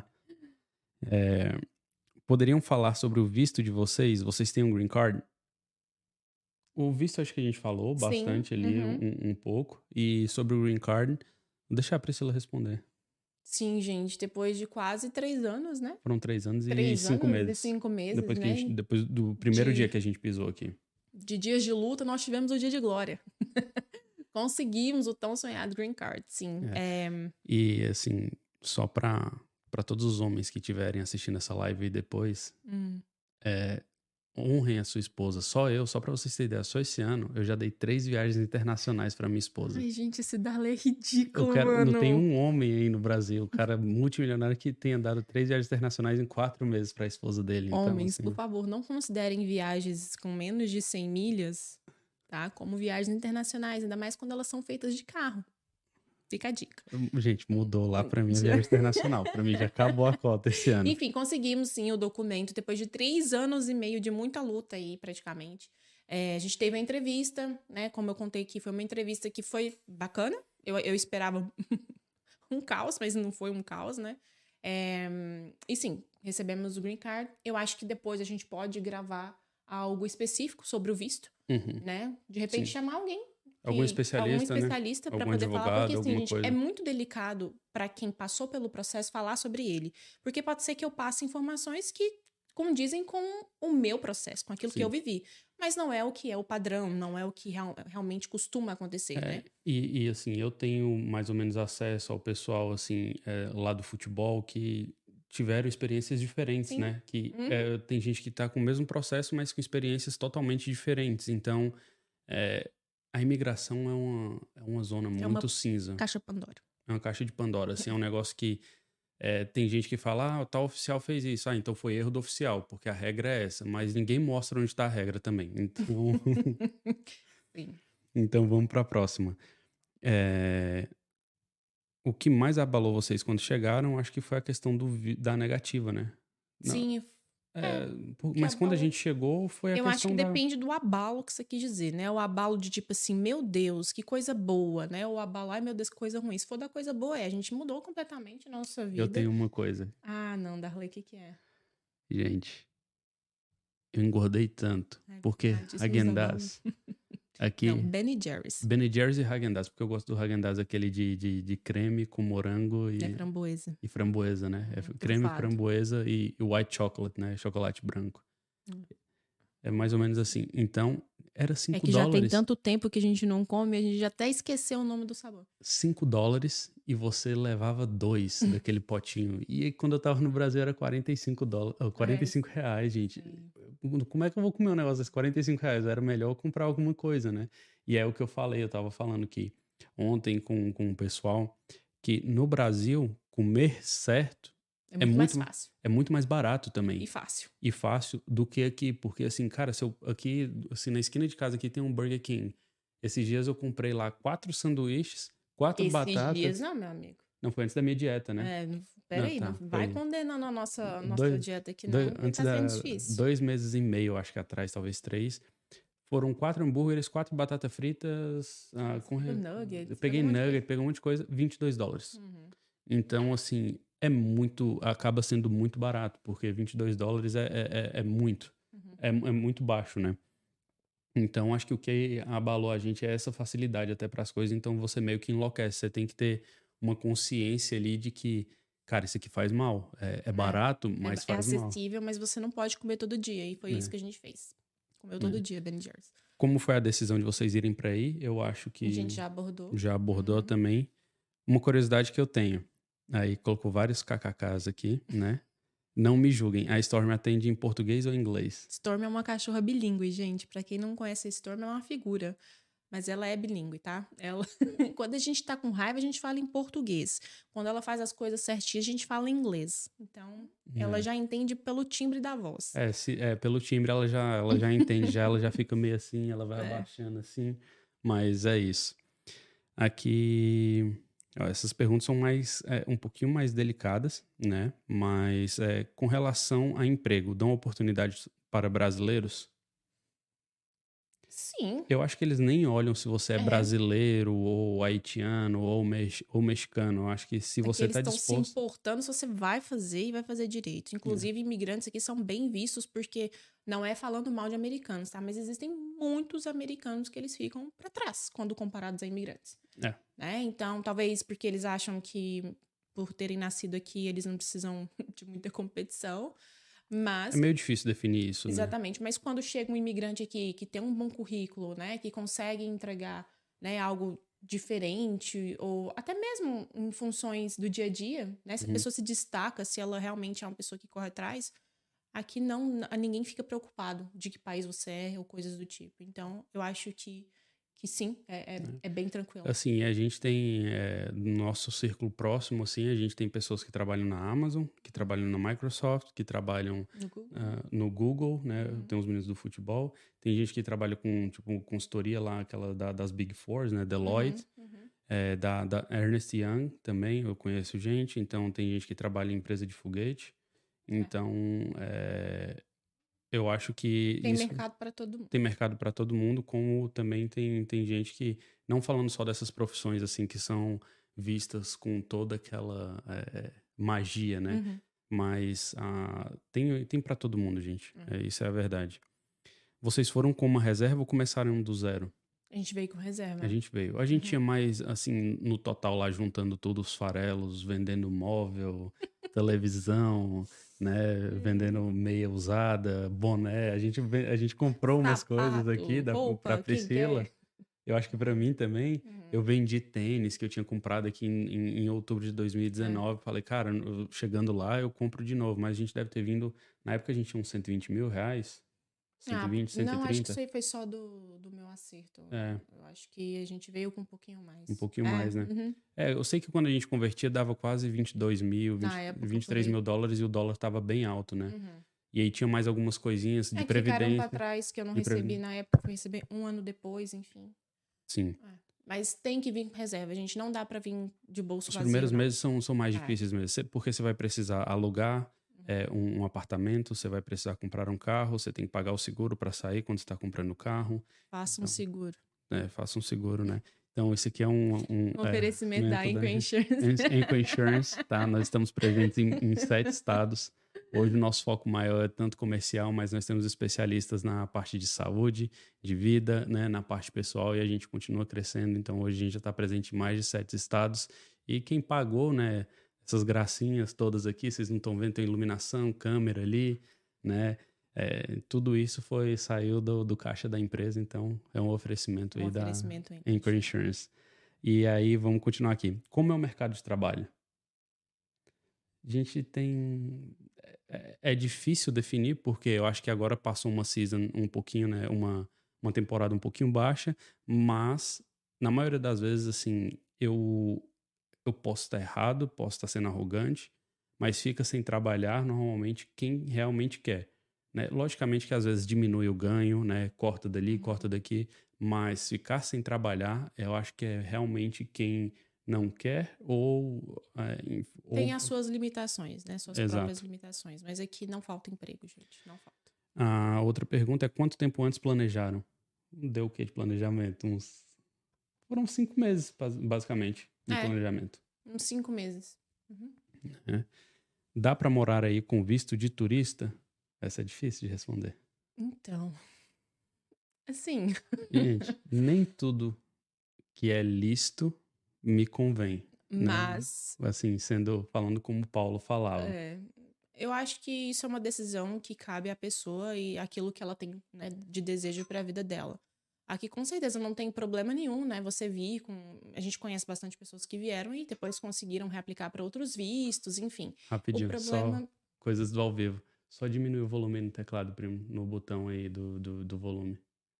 Poderiam falar sobre o visto de vocês? Vocês têm um green card? O visto acho que a gente falou bastante ali, um pouco. E sobre o green card, vou deixar a Priscila responder. Sim, gente, depois de quase 3 anos, né? Foram 3 anos e 5 meses. E 5 meses, depois né? Depois do primeiro dia que a gente pisou aqui. De dias de luta, nós tivemos o dia de glória. Conseguimos o tão sonhado green card, sim. E, assim, só pra todos os homens que estiverem assistindo essa live depois, honrem a sua esposa. Só pra vocês terem ideia, só esse ano eu já dei 3 viagens internacionais pra minha esposa. Ai, gente, esse Darley é ridículo, mano. Não tem um homem aí no Brasil, cara multimilionário, que tenha dado 3 viagens internacionais em 4 meses pra esposa dele. Homens, então, assim, por favor, não considerem viagens com menos de 100 milhas, tá? Como viagens internacionais, ainda mais quando elas são feitas de carro. Fica a dica. Gente, mudou lá pra mim a viagem internacional. Pra mim já acabou a cota esse ano. Enfim, conseguimos sim o documento depois de 3 anos e meio de muita luta aí, praticamente. A gente teve a entrevista, né? Como eu contei aqui, foi uma entrevista que foi bacana. Eu esperava um caos, mas não foi um caos, né? E sim, recebemos o green card. Eu acho que depois a gente pode gravar algo específico sobre o visto, né? De repente chamar alguém. Algum especialista, né? Para poder falar, porque assim, gente, coisa. É muito delicado para quem passou pelo processo falar sobre ele, porque pode ser que eu passe informações que condizem com o meu processo, com aquilo que eu vivi, mas não é o que é o padrão, não é o que realmente costuma acontecer, né? E assim, eu tenho mais ou menos acesso ao pessoal assim lá do futebol que tiveram experiências diferentes, né? Que tem gente que tá com o mesmo processo, mas com experiências totalmente diferentes. Então, a imigração é uma zona muito cinza. Caixa Pandora. É uma caixa de Pandora, assim, é um negócio que tem gente que fala, o tal oficial fez isso. Ah, então foi erro do oficial, porque a regra é essa. Mas ninguém mostra onde está a regra também. Então, Sim. então vamos para a próxima. É, o que mais abalou vocês quando chegaram, acho que foi a questão da negativa, né? Não, Sim, é, que mas quando a abalou. gente chegou, foi a Eu acho que questão da... depende do abalo que você quis dizer, né? O abalo de tipo assim, meu Deus, que coisa boa, né? O abalo, ai meu Deus, que coisa ruim. Se for da coisa boa, a gente mudou completamente a nossa Eu vida. tenho uma coisa, Ah, não, Darley, o que que é? gente. Eu engordei tanto. É Porque verdade, isso nos abalou. Häagen-Dazs Não, aqui... Ben Jerry's. Ben Jerry's e Häagen-Dazs, porque eu gosto do Häagen-Dazs aquele de creme com morango É framboesa. e framboesa, né? É creme, Trufado. framboesa e white chocolate, né? Chocolate branco. Hum. É mais ou menos assim. Então, era É 5 que já tem dólares. tanto tempo que a gente não come, a gente já até esqueceu o nome do sabor. 5 dólares e você levava 2 daquele potinho. E aí, quando eu tava no Brasil, era 45 dólares, 45 reais, gente. Como é que eu vou comer um negócio desse 45 reais? Era melhor eu comprar alguma coisa, né? E é o que eu falei, eu tava falando que ontem com o pessoal, que no Brasil, comer certo É muito mais fácil. é muito mais barato também. E fácil. E fácil do que aqui. Porque, assim, cara, se eu, aqui, assim, na esquina de casa aqui tem um Burger King. Esses dias eu comprei lá 4 sanduíches, 4 Esses batatas. dias não, meu amigo. Não, foi antes da minha dieta, né? É, Não, peraí, tá, não vai foi condenando a nossa dois, dieta aqui, não, porque antes tá sendo da difícil. 2 meses e meio, acho que atrás, talvez 3. Foram 4 hambúrgueres, 4 batatas fritas, Nuggets, eu peguei pegou um monte de nugget, peguei um monte de coisa, 22 dólares. Uhum. Então, assim, acaba sendo muito barato, porque 22 dólares é muito. Uhum. É muito baixo, né? Então, acho que o que abalou a gente é essa facilidade até para as coisas. Então, você meio que enlouquece. Você tem que ter uma consciência ali de que, cara, isso aqui faz mal. É barato, mas É faz mal. acessível, mas você não pode comer todo dia. E foi isso É. que a gente fez. Comeu todo dia, Ben Jerry's. Como foi a decisão de vocês irem para aí? Eu acho que A gente já abordou. já abordou também. Uma curiosidade que eu tenho. Aí colocou vários kkks aqui, né? Não me julguem. A Storm atende em português ou inglês? Storm é uma cachorra bilíngue, gente. Pra quem não conhece a Storm, é uma figura. Mas ela é bilíngue, tá? Ela... Quando a gente tá com raiva, a gente fala em português. Quando ela faz as coisas certinhas, a gente fala em inglês. Então, ela já entende pelo timbre da voz. Pelo timbre ela já entende, ela já fica meio assim, ela vai abaixando assim. Mas é isso. Aqui, ó, essas perguntas são um pouquinho mais delicadas, né? Mas com relação a emprego, dão oportunidades para brasileiros? Sim. Eu acho que eles nem olham se você é brasileiro, ou haitiano, ou mexicano. Eu acho que se você está disposto... Eles estão se importando se você vai fazer e vai fazer direito. Inclusive, imigrantes aqui são bem vistos porque não é falando mal de americanos, tá? Mas existem muitos americanos que eles ficam para trás quando comparados a imigrantes. Né? Então, talvez porque eles acham que por terem nascido aqui, eles não precisam de muita competição. Mas, é meio difícil definir isso, exatamente, né? Mas quando chega um imigrante aqui que tem um bom currículo, né? Que consegue entregar, né, algo diferente, ou até mesmo em funções do dia a dia, né? Se a pessoa se destaca, se ela realmente é uma pessoa que corre atrás, aqui ninguém fica preocupado de que país você é ou coisas do tipo. Então, eu acho que sim, é bem tranquilo. Assim, a gente tem, no nosso círculo próximo, assim, a gente tem pessoas que trabalham na Amazon, que trabalham na Microsoft, que trabalham no Google, né? Tem os meninos do futebol. Tem gente que trabalha com, tipo, consultoria lá, aquela das Big Fours, né? Deloitte. Da Ernst Young também, eu conheço gente. Então, tem gente que trabalha em empresa de foguete. Então, eu acho que tem mercado para todo mundo. Tem mercado para todo mundo, como também tem gente que, não falando só dessas profissões assim que são vistas com toda aquela magia, né? Mas tem para todo mundo, gente. Isso é a verdade. Vocês foram com uma reserva ou começaram do zero? A gente veio com reserva. A gente veio. A gente tinha mais, assim, no total lá, juntando todos os farelos, vendendo móvel, televisão, né? Vendendo meia usada, boné. A gente comprou umas coisas aqui pra Priscila. Eu acho que pra mim também. Eu vendi tênis que eu tinha comprado aqui em outubro de 2019. Falei, cara, chegando lá eu compro de novo. Mas a gente deve ter vindo... Na época a gente tinha uns 120 mil reais. 120, Não, acho que 130? isso aí foi só do meu acerto. É, Eu acho que a gente veio com um pouquinho um mais. pouquinho mais, né? Eu sei que quando a gente convertia dava quase 22 mil, Na época, por 23 aí. mil dólares e o dólar tava bem alto, né? E aí tinha mais algumas coisinhas de É que ficaram pra previdência. trás que eu não De recebi previ- na época, fui receber um ano depois, enfim. Sim. É. Mas tem que vir com reserva, a gente não dá pra vir de bolso Os vazio, primeiros não. meses são mais É. difíceis mesmo, porque você vai precisar alugar um apartamento, você vai precisar comprar um carro, você tem que pagar o seguro para sair quando você está comprando o carro. Faça um Então, seguro. faça um seguro, né? Então, esse aqui é Um oferecimento da oferecimento Inco Insurance. Enco Insurance, tá? Nós estamos presentes em 7 estados. Hoje o nosso foco maior é tanto comercial, mas nós temos especialistas na parte de saúde, de vida, né? Na parte pessoal, e a gente continua crescendo. Então, hoje a gente já está presente em mais de 7 estados. E quem pagou, né? Essas gracinhas todas aqui, vocês não estão vendo, tem iluminação, câmera ali, né? Tudo isso saiu do caixa da empresa, então é um oferecimento aí da oferecimento Inco Anchor Insurance. E aí, vamos continuar aqui. Como é o mercado de trabalho? A gente tem... É difícil definir, porque eu acho que agora passou uma season um pouquinho, né? Uma temporada um pouquinho baixa, mas na maioria das vezes, assim, eu posso estar errado, posso estar sendo arrogante, mas fica sem trabalhar normalmente quem realmente quer, né? Logicamente que às vezes diminui o ganho, né? Corta dali, corta daqui, mas ficar sem trabalhar, eu acho que é realmente quem não quer Tem as suas limitações, né? Suas próprias Exato. limitações. Mas aqui não falta emprego, gente. Não falta. A outra pergunta é quanto tempo antes planejaram? Deu o que de planejamento? Foram 5 meses, basicamente, de planejamento. Uns 5 meses. Né? Dá para morar aí com visto de turista? Essa é difícil de responder. Então, assim, Gente, nem tudo que é lícito me convém, mas né? Assim, falando como o Paulo falava. eu acho que isso é uma decisão que cabe à pessoa e aquilo que ela tem, né, de desejo para a vida dela. Aqui com certeza não tem problema nenhum, né? Você vir a gente conhece bastante pessoas que vieram e depois conseguiram reaplicar para outros vistos, enfim. Rapidinho, O problema só coisas do ao vivo. Só diminui o volume no teclado, primo, no botão aí do volume.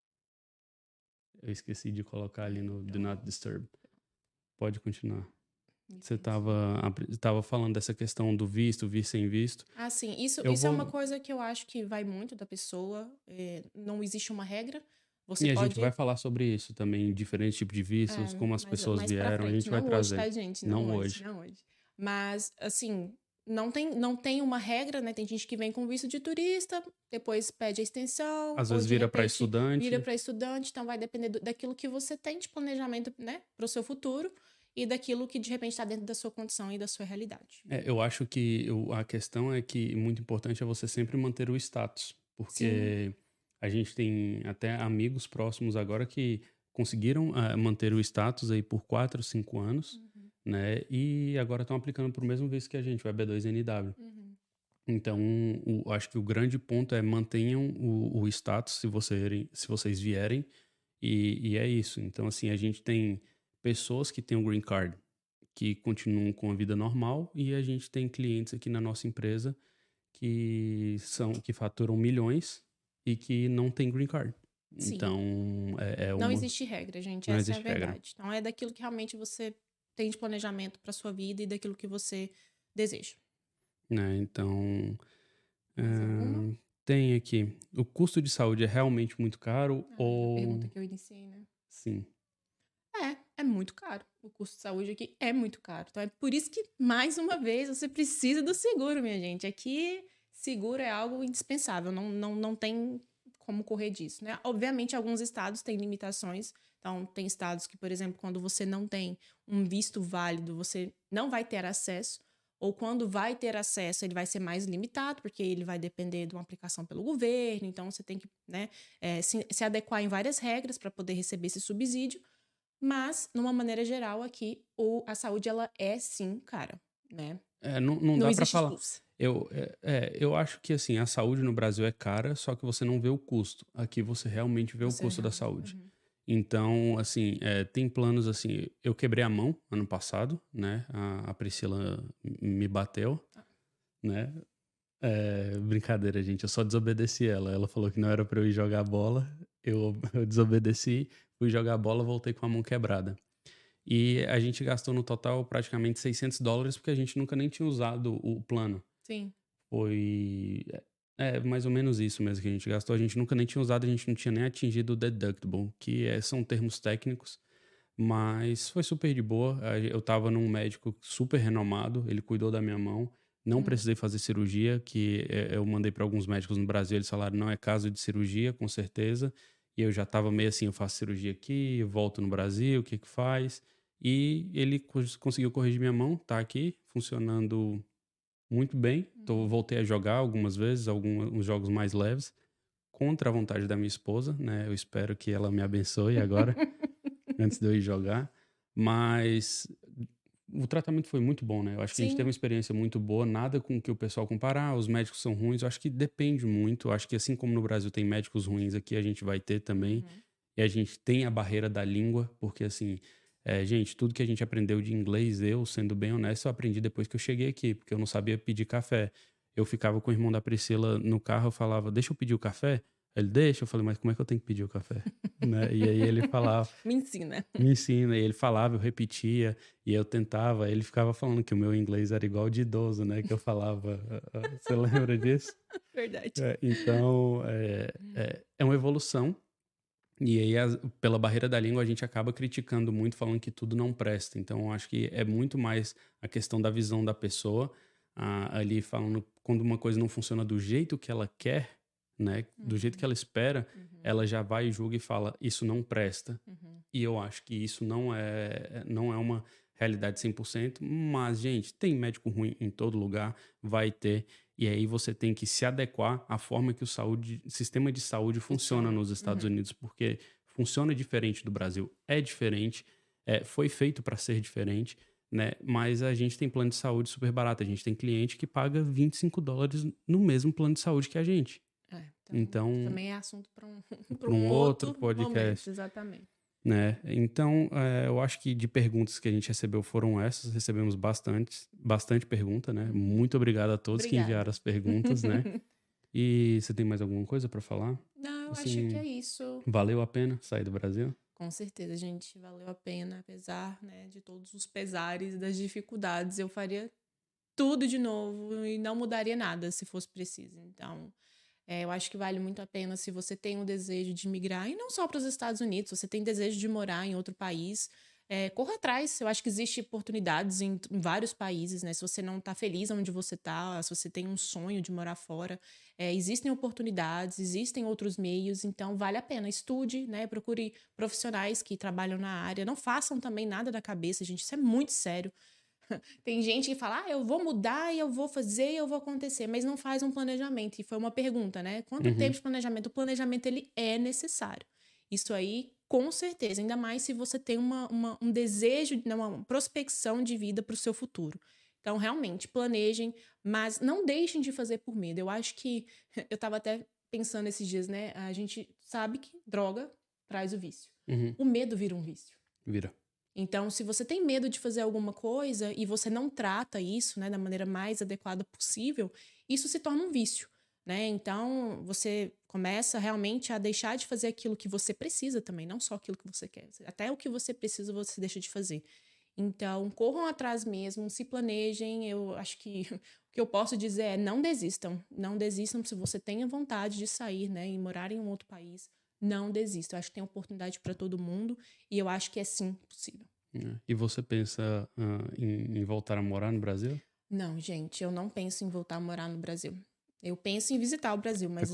Eu esqueci de colocar ali no Do Not Disturb. Pode continuar. Você tava falando dessa questão do visto, vir sem visto. Ah, sim. Isso é uma coisa que eu acho que vai muito da pessoa. Não existe uma regra. Você E a pode... gente vai falar sobre isso também, diferentes tipos de vistos, como as pessoas mais pra vieram, a frente. gente vai Não hoje, trazer. tá, gente? Não Não hoje. hoje. Mas, assim, não tem uma regra, né? Tem gente que vem com visto de turista, depois pede a extensão. Às ou vezes de vira para repente estudante. Vira para estudante, então vai depender daquilo que você tem de planejamento, né? Para o seu futuro e daquilo que de repente está dentro da sua condição e da sua realidade. Eu acho que a questão é que muito importante é você sempre manter o status, porque Sim. a gente tem até amigos próximos agora que conseguiram manter o status aí por 4, 5 anos, né? E agora estão aplicando para o mesmo visto que a gente, o EB2NW. Então, acho que o grande ponto é mantenham o status se vocês vierem, e é isso. Então, assim, a gente tem pessoas que têm o green card que continuam com a vida normal, e a gente tem clientes aqui na nossa empresa que faturam milhões e que não tem green card. Sim. Então, não existe regra, gente. Não essa é a existe regra. verdade. Então, é daquilo que realmente você tem de planejamento para sua vida e daquilo que você deseja. Né? Então, Mais alguma? tem aqui. O custo de saúde é realmente muito caro ou... A pergunta que eu iniciei, né? Sim. É muito caro. O custo de saúde aqui é muito caro. Então, é por isso que, mais uma vez, você precisa do seguro, minha gente. Aqui, seguro é algo indispensável. Não tem como correr disso, né? Obviamente, alguns estados têm limitações. Então, tem estados que, por exemplo, quando você não tem um visto válido, você não vai ter acesso. Ou quando vai ter acesso, ele vai ser mais limitado, porque ele vai depender de uma aplicação pelo governo. Então, você tem que, né, se adequar em várias regras para poder receber esse subsídio. Mas, numa maneira geral, aqui, a saúde, ela é sim cara, né? Não dá para falar. SUS. Eu acho que, assim, a saúde no Brasil é cara, só que você não vê o custo. Aqui você realmente vê o custo da saúde. Então, assim, tem planos, assim... Eu quebrei a mão ano passado, né? A Priscila me bateu, né? Brincadeira, gente. Eu só desobedeci ela. Ela falou que não era pra eu ir jogar bola. Eu desobedeci, fui jogar bola, voltei com a mão quebrada. E a gente gastou no total praticamente $600, porque a gente nunca nem tinha usado o plano. Sim. Foi mais ou menos isso mesmo que a gente gastou. A gente nunca nem tinha usado, a gente não tinha nem atingido o deductible, são termos técnicos, mas foi super de boa. Eu tava num médico super renomado, ele cuidou da minha mão. Não precisei fazer cirurgia, eu mandei para alguns médicos no Brasil, eles falaram, não é caso de cirurgia, com certeza. E eu já tava meio assim, eu faço cirurgia aqui, volto no Brasil, o que que faz? E ele conseguiu corrigir minha mão, tá aqui, funcionando muito bem. Voltei a jogar algumas vezes, uns jogos mais leves, contra a vontade da minha esposa, né? Eu espero que ela me abençoe agora, antes de eu ir jogar. Mas o tratamento foi muito bom, né? Eu acho que a gente teve uma Sim. experiência muito boa, nada com que o pessoal comparar, os médicos são ruins, eu acho que depende muito. Eu acho que assim como no Brasil tem médicos ruins, aqui a gente vai ter também. E a gente tem a barreira da língua, porque assim, gente, tudo que a gente aprendeu de inglês, eu, sendo bem honesto, eu aprendi depois que eu cheguei aqui, porque eu não sabia pedir café. Eu ficava com o irmão da Priscila no carro, eu falava, deixa eu pedir o café? Ele, deixa. Eu falei, mas como é que eu tenho que pedir o café? Né? E aí ele falava, Me ensina. me ensina. E ele falava, eu repetia, e eu tentava. Ele ficava falando que o meu inglês era igual de idoso, né? Que eu falava, você lembra disso? Verdade. Então, é uma evolução. E aí, pela barreira da língua, a gente acaba criticando muito, falando que tudo não presta. Então, eu acho que é muito mais a questão da visão da pessoa, ali falando, quando uma coisa não funciona do jeito que ela quer, né? Do jeito que ela espera, ela já vai e julga e fala, isso não presta. E eu acho que isso não é uma realidade 100%, mas, gente, tem médico ruim em todo lugar, vai ter. E aí você tem que se adequar à forma que o sistema de saúde funciona nos Estados Unidos, porque funciona diferente do Brasil. É diferente, foi feito para ser diferente, né? Mas a gente tem plano de saúde super barato. A gente tem cliente que paga $25 no mesmo plano de saúde que a gente. Então também é assunto para para um outro podcast. momento, exatamente. Né? Então, eu acho que de perguntas que a gente recebeu foram essas. Recebemos bastante pergunta, né? Muito obrigado a todos que enviaram as perguntas, né? E você tem mais alguma coisa para falar? Não, eu acho que é isso. Valeu a pena sair do Brasil? Com certeza, gente, valeu a pena, apesar, né, de todos os pesares, das dificuldades, eu faria tudo de novo e não mudaria nada se fosse preciso. Então, eu acho que vale muito a pena se você tem o desejo de migrar, e não só para os Estados Unidos, se você tem desejo de morar em outro país, corra atrás. Eu acho que existem oportunidades em vários países, né? Se você não está feliz onde você está, se você tem um sonho de morar fora, existem oportunidades, existem outros meios, então vale a pena. Estude, né? Procure profissionais que trabalham na área. Não façam também nada da cabeça, gente. Isso é muito sério. Tem gente que fala, eu vou mudar e eu vou fazer e eu vou acontecer, mas não faz um planejamento. E foi uma pergunta, né? Quanto tempo de planejamento? O planejamento, ele é necessário. Isso aí, com certeza. Ainda mais se você tem um desejo, uma prospecção de vida para o seu futuro. Então, realmente, planejem, mas não deixem de fazer por medo. Eu acho que, eu estava até pensando esses dias, né? A gente sabe que droga traz o vício. O medo vira um vício. Vira. Então, se você tem medo de fazer alguma coisa e você não trata isso, né, da maneira mais adequada possível, isso se torna um vício, né? Então, você começa realmente a deixar de fazer aquilo que você precisa também, não só aquilo que você quer. Até o que você precisa, você deixa de fazer. Então, corram atrás mesmo, se planejem. Eu acho que o que eu posso dizer é não desistam. Não desistam se você tem a vontade de sair, né, e morar em um outro país. Não desista. Eu acho que tem oportunidade para todo mundo e eu acho que é sim possível. E você pensa em voltar a morar no Brasil? Não, gente, eu não penso em voltar a morar no Brasil. Eu penso em visitar o Brasil, mas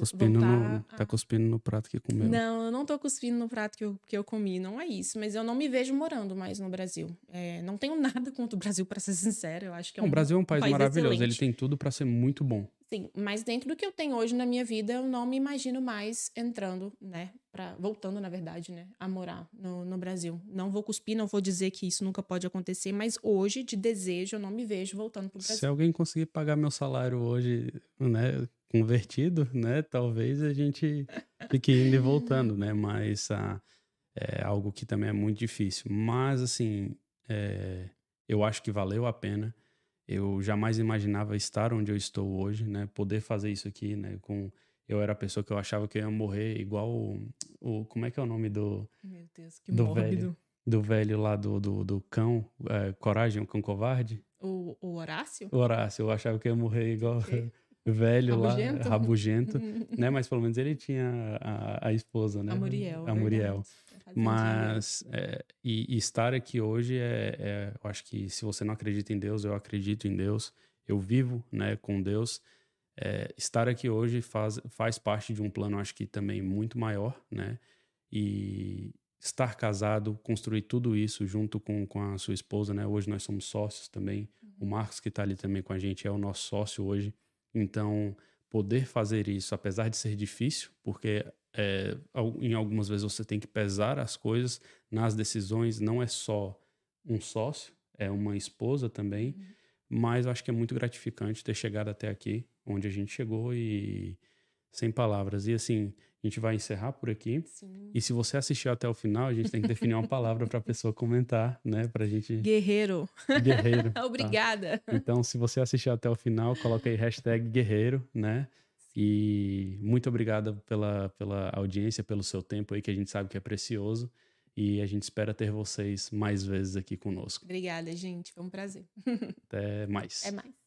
Tá cuspindo no prato que comeu. Não, eu não tô cuspindo no prato que eu comi, não é isso. Mas eu não me vejo morando mais no Brasil. Não tenho nada contra o Brasil, para ser sincera. Eu acho que é O Brasil é um país maravilhoso. excelente. Ele tem tudo para ser muito bom. Sim, mas dentro do que eu tenho hoje na minha vida, eu não me imagino mais entrando, né, voltando, na verdade, né, a morar no Brasil. Não vou cuspir, não vou dizer que isso nunca pode acontecer, mas hoje, de desejo, eu não me vejo voltando pro Brasil. Se alguém conseguir pagar meu salário hoje, né, convertido, né, talvez a gente fique indo e voltando, né, mas é algo que também é muito difícil. Mas, assim, eu acho que valeu a pena. Eu jamais imaginava estar onde eu estou hoje, né? Poder fazer isso aqui, né? Eu era a pessoa que eu achava que eu ia morrer igual como é que é o nome Meu Deus, que do velho? mórbido. Do velho lá do cão, Coragem, o cão covarde? O Horácio? O Horácio, eu achava que ia morrer De igual quê? velho lá, Rabugento? rabugento, né? Mas pelo menos ele tinha a esposa, A né? Muriel, A Muriel. verdade. A fazendinha. Mas e estar aqui hoje eu acho que se você não acredita em Deus, eu acredito em Deus, eu vivo, né, com Deus. Estar aqui hoje faz parte de um plano, acho que também muito maior, né? E estar casado, construir tudo isso junto com a sua esposa, né? Hoje nós somos sócios também. O Marcos, que está ali também com a gente, é o nosso sócio hoje. Então, poder fazer isso, apesar de ser difícil, porque em algumas vezes você tem que pesar as coisas nas decisões, não é só um sócio, é uma esposa também, mas eu acho que é muito gratificante ter chegado até aqui, onde a gente chegou e sem palavras. E assim, a gente vai encerrar por aqui. Sim. E se você assistiu até o final, a gente tem que definir uma palavra para a pessoa comentar, né? Pra gente... Guerreiro. Guerreiro. Tá? Obrigada. Então, se você assistiu até o final, coloca aí #guerreiro, né? E muito obrigado pela audiência, pelo seu tempo aí, que a gente sabe que é precioso. E a gente espera ter vocês mais vezes aqui conosco. Obrigada, gente. Foi um prazer. Até mais. Até mais.